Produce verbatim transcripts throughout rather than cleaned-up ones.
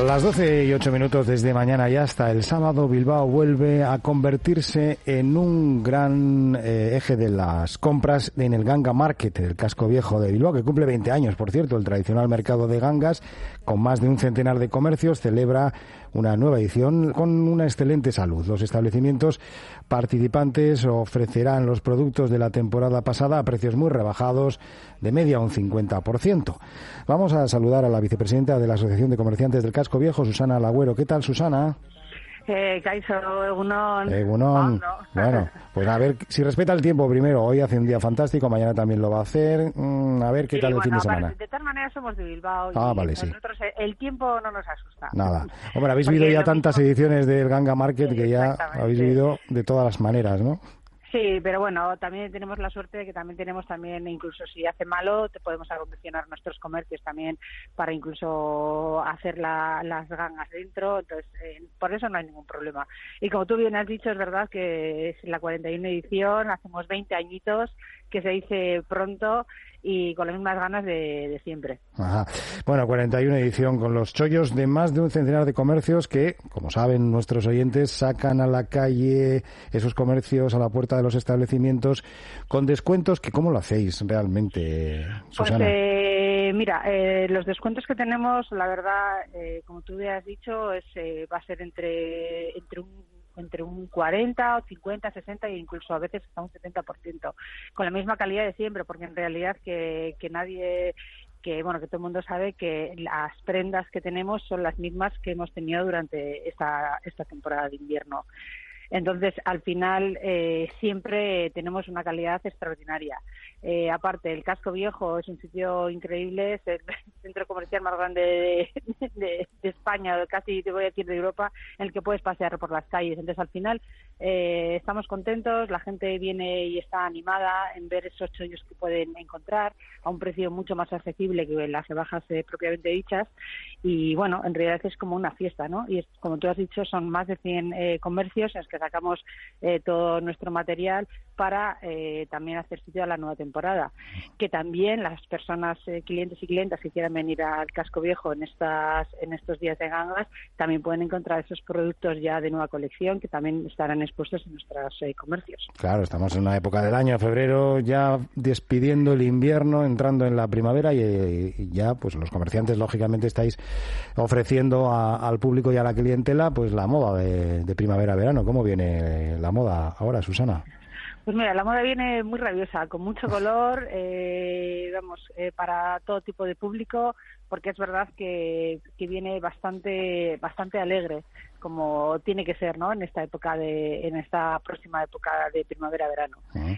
Las doce y ocho minutos desde mañana y hasta el sábado, Bilbao vuelve a convertirse en un gran eh, eje de las compras en el Ganga Market, el casco viejo de Bilbao, que cumple veinte años, por cierto. El tradicional mercado de gangas, con más de un centenar de comercios, celebra una nueva edición con una excelente salud. Los establecimientos participantes ofrecerán los productos de la temporada pasada a precios muy rebajados, de media un cincuenta por ciento. Vamos a saludar a la vicepresidenta de la Asociación de Comerciantes del Casco Viejo, Susana Lagüero. ¿Qué tal, Susana? Eh, Kaixo, Egunon. Egunon. Bueno, pues a ver si respeta el tiempo primero. Hoy hace un día fantástico, mañana también lo va a hacer. Mm, a ver qué sí, tal el bueno, fin de semana. Vale, de todas maneras somos de Bilbao y ah, vale, nosotros sí. el tiempo no nos asusta. Nada. Hombre, habéis vivido ya tantas mismo... ediciones del Ganga Market que ya habéis vivido de todas las maneras, ¿no? Sí, pero bueno, también tenemos la suerte de que también tenemos también, incluso si hace malo, te podemos acondicionar nuestros comercios también para incluso hacer la, las gangas dentro, entonces eh, por eso no hay ningún problema. Y como tú bien has dicho, es verdad que es la cuarenta y una edición, hacemos veinte añitos, que se dice pronto y con las mismas ganas de, de siempre. Ajá. Bueno, cuarenta y una edición con los chollos de más de un centenar de comercios que, como saben nuestros oyentes, sacan a la calle esos comercios a la puerta de los establecimientos con descuentos que, ¿cómo lo hacéis realmente, Susana? Pues eh, mira, eh, los descuentos que tenemos, la verdad, eh, como tú ya has dicho, es eh, va a ser entre entre un entre un cuarenta, o cincuenta, sesenta e incluso a veces hasta un setenta por ciento, con la misma calidad de siempre, porque en realidad que, que nadie, que bueno, que todo el mundo sabe que las prendas que tenemos son las mismas que hemos tenido durante esta, esta temporada de invierno. Entonces, al final, eh, siempre tenemos una calidad extraordinaria. Eh, aparte, el Casco Viejo es un sitio increíble, es el centro comercial más grande de, de, de España, casi te voy a decir de Europa, en el que puedes pasear por las calles. Entonces, al final, eh, estamos contentos, la gente viene y está animada en ver esos chollos que pueden encontrar a un precio mucho más accesible que las rebajas eh, propiamente dichas. Y, bueno, en realidad es como una fiesta, ¿no? Y es, como tú has dicho, son más de cien eh, comercios en los que sacamos eh, todo nuestro material para eh, también hacer sitio a la nueva temporada, que también las personas, eh, clientes y clientas que quieran venir al Casco Viejo en estas en estos días de gangas, también pueden encontrar esos productos ya de nueva colección que también estarán expuestos en nuestros eh, comercios. Claro, estamos en una época del año, febrero, ya despidiendo el invierno, entrando en la primavera y, y ya pues los comerciantes lógicamente estáis ofreciendo a, al público y a la clientela pues la moda de, de primavera-verano. ¿Cómo viene la moda ahora, Susana? Pues mira, la moda viene muy rabiosa, con mucho color, eh, vamos, eh, para todo tipo de público, porque es verdad que, que viene bastante bastante alegre, como tiene que ser, ¿no? En esta época de, en esta próxima época de primavera-verano. Uh-huh.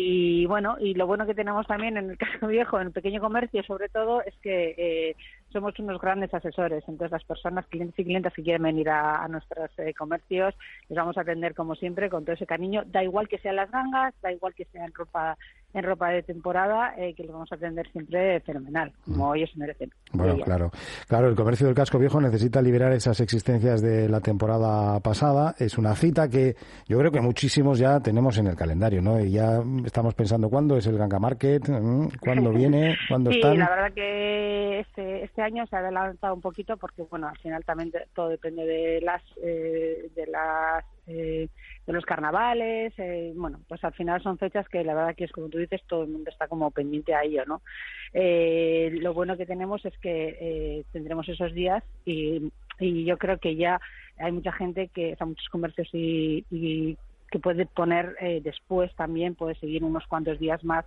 Y bueno, y lo bueno que tenemos también en el Casco Viejo, en el pequeño comercio, sobre todo, es que eh, somos unos grandes asesores. Entonces, las personas, clientes y clientas que quieren venir a, a nuestros eh, comercios, les vamos a atender como siempre con todo ese cariño. Da igual que sean las gangas, da igual que sean ropa en ropa de temporada, eh, que los vamos a atender siempre fenomenal, como ellos se merecen. Bueno, claro, claro, el comercio del Casco Viejo necesita liberar esas existencias de la temporada pasada. Es una cita que yo creo que muchísimos ya tenemos en el calendario, ¿no? Y ya estamos pensando cuándo es el Ganga Market, cuándo viene, cuándo sí, están. Sí, la verdad que este este año se ha adelantado un poquito porque, bueno, al final también de, todo depende de las eh, de las eh, de los carnavales, eh, bueno, pues al final son fechas que la verdad que es como tú dices, todo el mundo está como pendiente a ello, ¿no? Eh, lo bueno que tenemos es que eh, tendremos esos días y, y yo creo que ya hay mucha gente que, o sea, muchos comercios y, y que puede poner eh, después también, puede seguir unos cuantos días más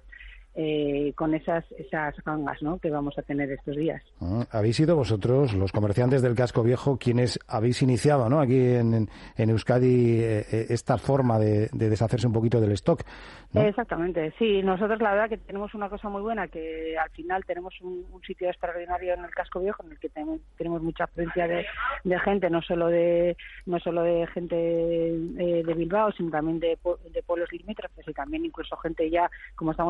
Eh, con esas esas gangas, ¿no?, que vamos a tener estos días. Ah, habéis sido vosotros, los comerciantes del Casco Viejo, quienes habéis iniciado, ¿no?, aquí en, en Euskadi eh, esta forma de, de deshacerse un poquito del stock, ¿no? Exactamente, sí. Nosotros la verdad que tenemos una cosa muy buena, que al final tenemos un, un sitio extraordinario en el Casco Viejo en el que tenemos, tenemos mucha afluencia de, de gente, no solo de no solo de gente eh, de Bilbao, sino también de, de pueblos limítrofes y también incluso gente ya, como estamos viendo ya,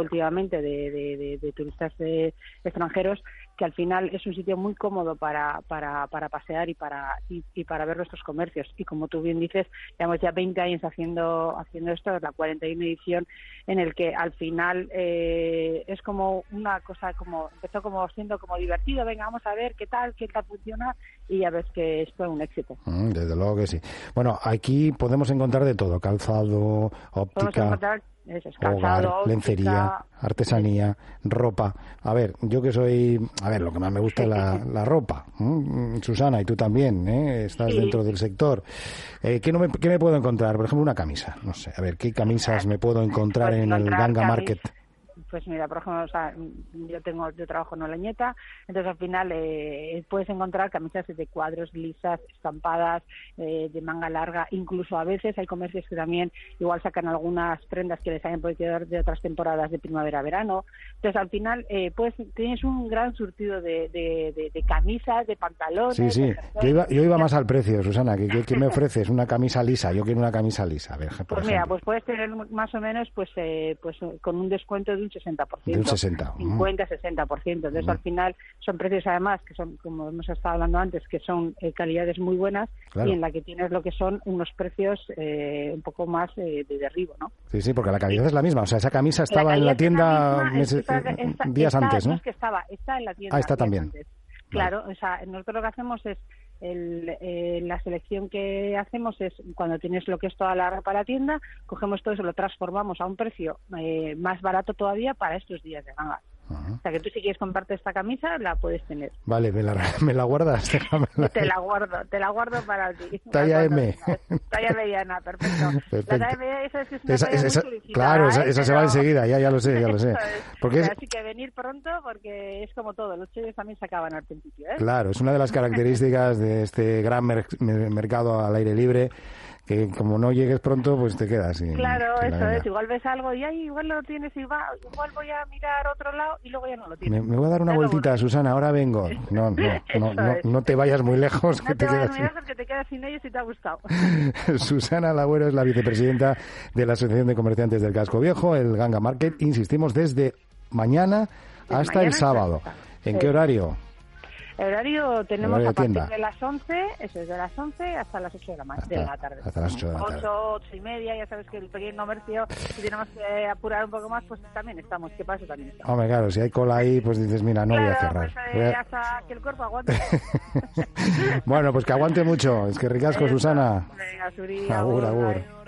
últimamente de, de, de, de turistas de extranjeros, que al final es un sitio muy cómodo para para, para pasear y para y, y para ver nuestros comercios. Y como tú bien dices, llevamos ya veinte años haciendo haciendo esto, es la cuarenta y una edición, en el que al final eh, es como una cosa, como empezó como siendo como divertido, venga, vamos a ver qué tal, qué tal funciona, y ya ves que es todo un éxito. Mm, desde luego que sí. Bueno, aquí podemos encontrar de todo, calzado, óptica, eso es, calzado, hogar, lencería, artesanía, ropa. A ver, yo que soy, a ver, lo que más me gusta es la, la ropa. ¿Mm? Susana, y tú también, ¿eh? Estás sí. dentro del sector. Eh, ¿qué, no me, ¿Qué me puedo encontrar? Por ejemplo, una camisa. No sé, a ver, ¿qué camisas me puedo encontrar pues en el Ganga camis- Market? Pues mira, por ejemplo, o sea, yo tengo yo trabajo en Olañeta, entonces al final eh, puedes encontrar camisas de cuadros lisas, estampadas, eh, de manga larga, incluso a veces hay comercios que también igual sacan algunas prendas que les hayan podido quedar de otras temporadas de primavera-verano. Entonces al final eh, pues tienes un gran surtido de, de, de, de camisas, de pantalones. Sí, sí, yo iba, yo iba más al precio, Susana. ¿Qué, qué, qué me ofreces? Una camisa lisa, yo quiero una camisa lisa. A ver, por pues ejemplo. Mira, pues puedes tener más o menos pues eh, pues con un descuento de un sesenta por ciento. De un sesenta. cincuenta, sesenta por ciento. Entonces, mm. al final, son precios, además, que son, como hemos estado hablando antes, que son eh, calidades muy buenas, claro. Y en la que tienes lo que son unos precios eh, un poco más eh, de derribo, ¿no? Sí, sí, porque la calidad es la misma. O sea, esa camisa estaba la en la tienda la meses, está, está, días está, antes, ¿no? No es que estaba, está en la tienda. Ah, está también. Antes. Claro, vale. O sea, nosotros lo que hacemos es El, eh, la selección que hacemos es cuando tienes lo que es toda la ropa para la tienda, cogemos todo eso, lo transformamos a un precio eh, más barato todavía para estos días de ganga. Uh-huh. O sea que tú si quieres comprarte esta camisa la puedes tener. Vale, me la, me la guardas. Te la guardo, te la guardo para ti. Talla M. Talla mediana, perfecto. perfecto. La talla media esa es que es una esa, talla esa, muy solicitada. Claro, esa, ¿eh? esa Pero... se va enseguida, ya, ya lo sé, ya lo sé. Porque es... Así que venir pronto porque es como todo, los chollos también se acaban al principio, ¿eh? Claro, es una de las características de este gran mer- mercado al aire libre, que como no llegues pronto, pues te quedas sin, claro, sin eso es, igual ves algo y ahí igual lo tienes y va, igual voy a mirar otro lado y luego ya no lo tienes. Me, me voy a dar una vueltita, Susana, ahora vengo. No, no, no, no, no te vayas muy lejos, no que te, te quedas muy sin... lejos, que te quedas sin ellos si te ha gustado. Susana Lagüero es la vicepresidenta de la Asociación de Comerciantes del Casco Viejo, el Ganga Market, insistimos, desde mañana desde hasta mañana el sábado. Hasta... ¿En sí. qué horario? El horario tenemos horario a partir de, de las once, eso es de las once hasta las ocho de la, hasta, de la tarde. Hasta las ocho de la tarde. ocho, ocho y media, ya sabes que el pequeño comercio, si tenemos que apurar un poco más, pues también estamos. ¿Qué pasa? También estamos. Hombre, claro, si hay cola ahí, pues dices, mira, no claro, voy a cerrar. Pues, eh, hasta que el cuerpo aguante. Bueno, pues que aguante mucho. Es que ricasco, Eso. Susana. Venga, Suri, agur, agur. agur.